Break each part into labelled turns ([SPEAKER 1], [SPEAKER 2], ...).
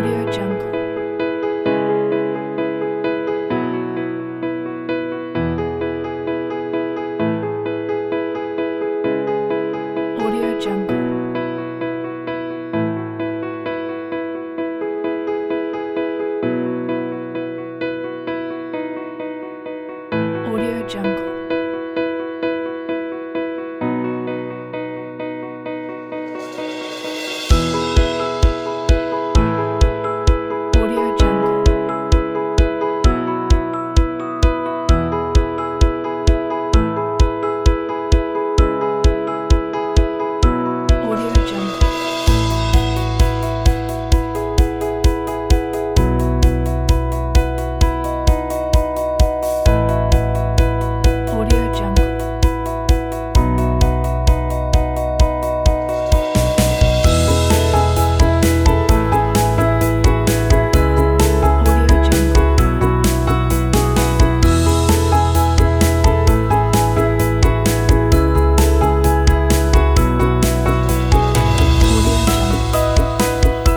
[SPEAKER 1] Audio Jungle. Audio Jungle. Audio Jungle. Audio Jungle. Audio Jungle. Audio Jungle. Audio Jungle. Audio Jungle.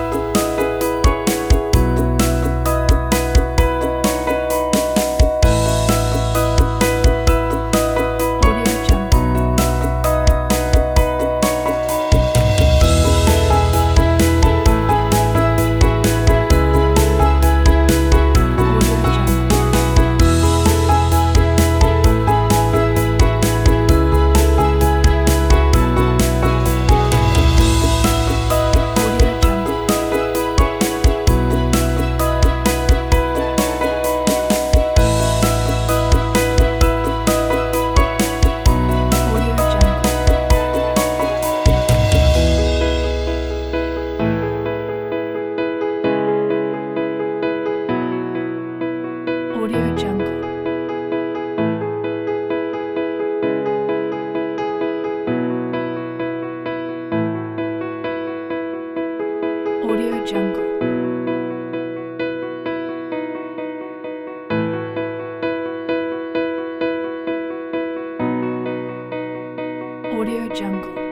[SPEAKER 1] Audio Jungle. Audio Jungle. Audio Jungle. Audio Jungle. Audio Jungle. Audio Jungle. Audio Jungle.